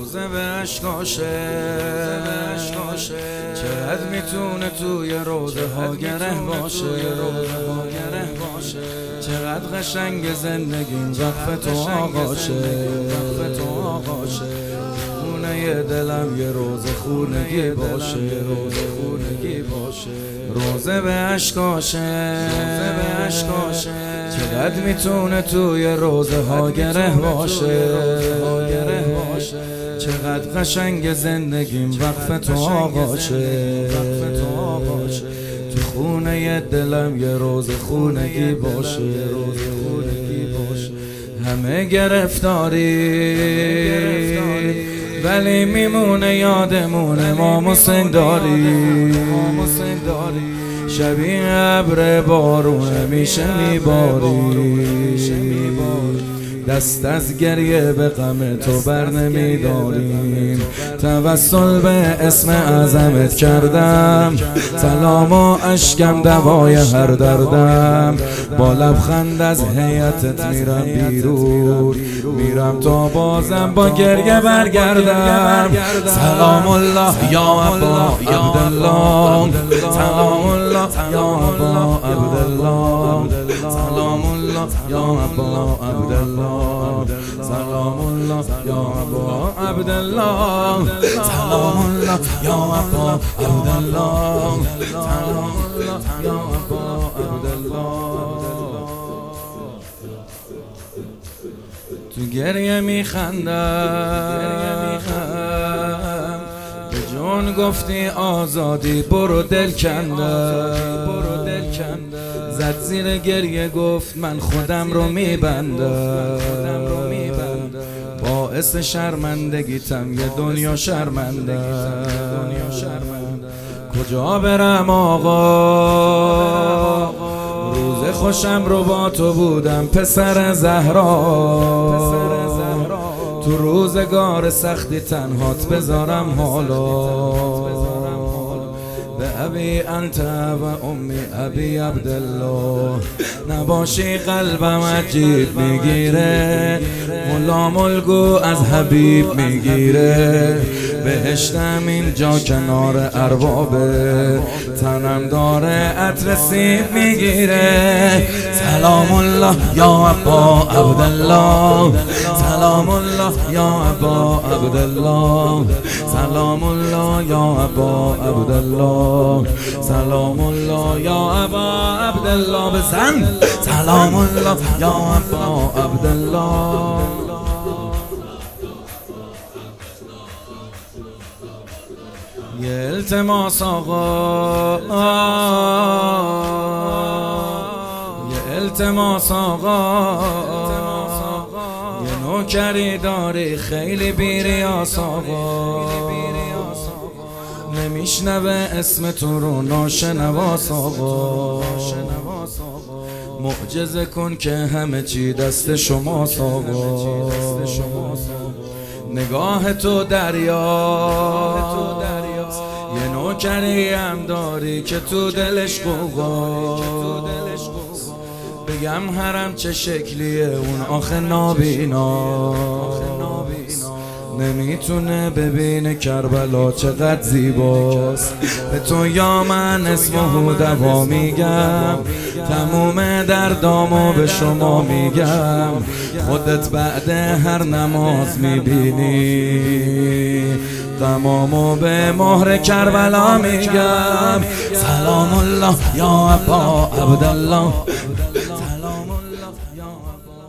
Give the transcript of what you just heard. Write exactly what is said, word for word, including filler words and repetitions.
روزه به عشقاشه چقدر میتونه توی روزه ها گره باشه چقدر قشنگ زندگیم وقف تو آقاشه خونه دلم یه روزه خونگی باشه روزه به عشقاشه چقدر میتونه توی روزه ها گره باشه چقدر قشنگ زندگیم وقف تو آقاشه تو خونه دلم یه روز خونگی باشه همه گرفتاری ولی میمونه یادمونه ما مسنداری شبیه ابر بارونه میشه میباری دست از گریه به غم تو بر نمیداریم توسل به اسم اعظمت کردم سلام و اشکم دوای هر دردم با لبخند از هیئتت میرم بیرون میرم تا بازم با گریه برگردم سلام الله یا ابا عبدالله سلام الله یا ابا عبدالله سلام الله یا ابا عبدالله سلام الله یا ابا عبدالله سلام الله یا ابا عبدالله سلام الله یا ابا عبدالله تو گریه میخندم به جون گفتی آزادی برو دل کندم زد زیر گریه گفت من خودم رو میبندم باعث شرمندگیتم یه دنیا شرمنده کجا برم آقا روز خوشم رو با تو بودم پسر زهرا تو روزگار سختی تنهات بذارم حالا به ابی انت و امی ابی عبدالله نباشی قلبم عجیب میگیره غلام الگو از حبیب میگیره بهشتم اینجا کنار اربابه تنم داره عطر سیب میگیره سلام الله یا ابا عبدالله سلام الله یا ابا عبدالله سلام الله یا ابا عبدالله سلام الله یا ابا عبدالله بزن سلام الله یا ابا عبدالله یه التماس آقا یه التماس آقا یه نوکری داری خیلی بیریاس آقا نمیشنوه اسم تو رو ناشنواس آقا معجزه کن که همه چی دست شماست آقا نگاه تو دریا یه نوکری هم داری که تو دلش قوقا بگم حرم چه شکلیه اون آخه نابینا نمیتونه ببینه کربلا چقدر زیباست به تو یا من اسمه دوا میگم تموم دردامو به شما میگم خودت بعد هر نماز میبینی تمامو به مهر کربلا میگم سلام الله یا ابا عبدالله سلام الله یا ابا